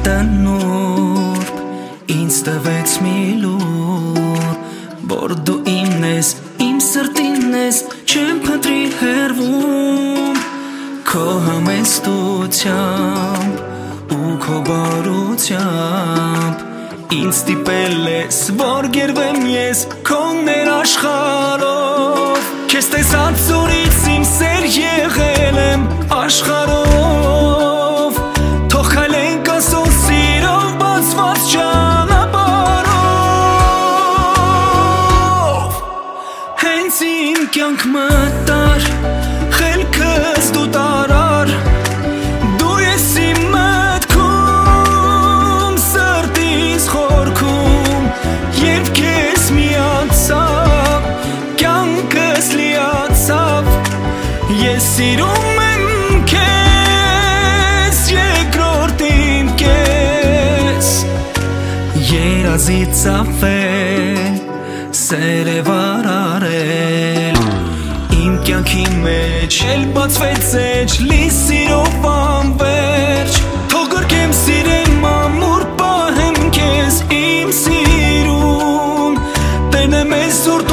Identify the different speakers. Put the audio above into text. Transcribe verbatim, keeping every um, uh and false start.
Speaker 1: սիրտը նուրբ ինձ տվեց մի լուր, որ դու իմն ես, իմ սրտին ես, չեմ փնտրի հեռվում, քո համեստությամբ ու քո բարությամբ ինձ ստիպել ես, որ գերվեմ ես քո ներաշխարհով, քեզ տեսած օրից իմ սեր եղել եմ աշխարհով, թող քայլենք ասոն սիրով բացված ճանապարհով, հենց իմ կյանք մտար, խելքս դու տարար, դու ես իմ մտքում, սրտիս խորքում, երբ քեզ միացավ, կյանքս լիացավ, ես սիրում եմ քեզ, երկրորդ իմ կես, երազի ծավել, սերև արարել, իմ կյանքի մեջ էլ բացվեց էջ լի սիրով անվերջ, թող գրկեմ սիրեմ ամուր պահեմ քեզ իմ սիրուն, տենեմ ես ուրդ